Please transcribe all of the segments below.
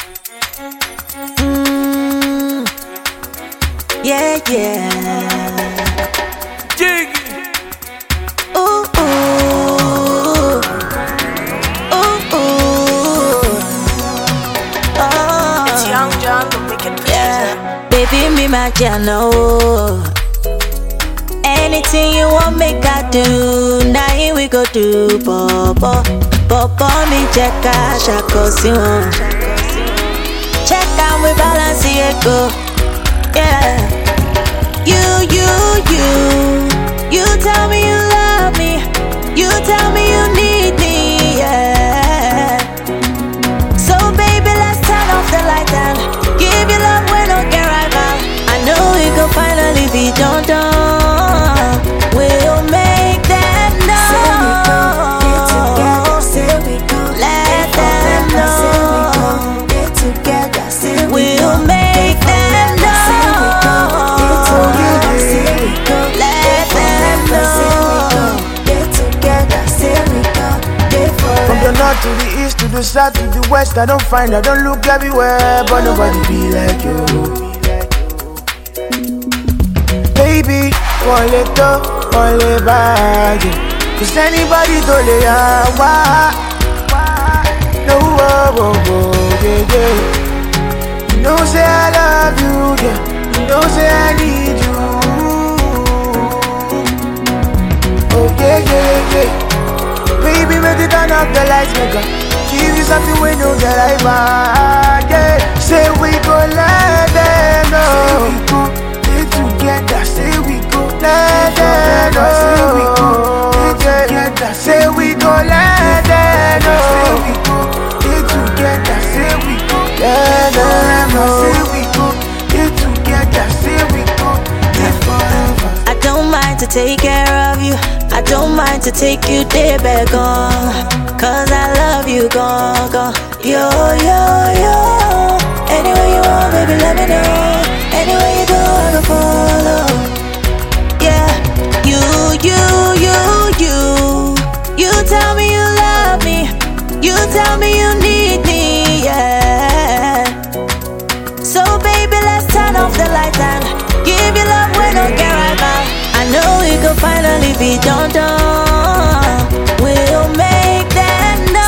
Mm, yeah, yeah. Jiggy. Ooh, ooh, ooh, ooh. Oh, It's Young John, the wicked producer. yeah. Baby, me my know. Anything you want, make I do. Now here we go do, Bobo. Bobo, me check out, shako si won. Check out, we balance it go. Yeah. You tell me you love me. You tell me you need me, yeah. So baby, let's turn off the light and give you love when don't get right back. I know we could finally be done. We'll make them know. Let them know. We'll make them know. Let them know. From the north to the east to the south to the west, I don't look everywhere, but nobody be like you. Baby, one let bag. Cause anybody don't lay out. No, yeah, yeah. You know say I love you, yeah. You know say I need you. Oh yeah, yeah, yeah. Baby, make it turn up the lights, nigga. Give you something we know that I want, yeah. Say we go let them know. Say we go get together. Say we go let them know. Say we go get together. Say we go let them know. Say we go get together. Say we go let them know. Say we go get together. Say we go get forever. I don't mind to take care of you. I don't mind to take you there back on. Cause I love you, go. Yo. Anywhere you want, baby, let me know. Anywhere you go, I can follow. Yeah, you tell me you love me. You tell me you need me, yeah. So baby, let's turn off the lights and give you love when don't get right back. I know we could finally be done. We'll make them know.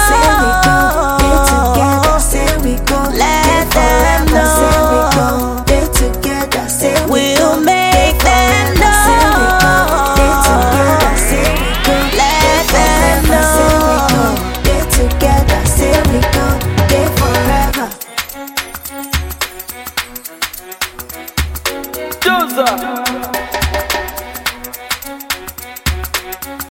Let them know. We'll make them know. Let them know. Joseph.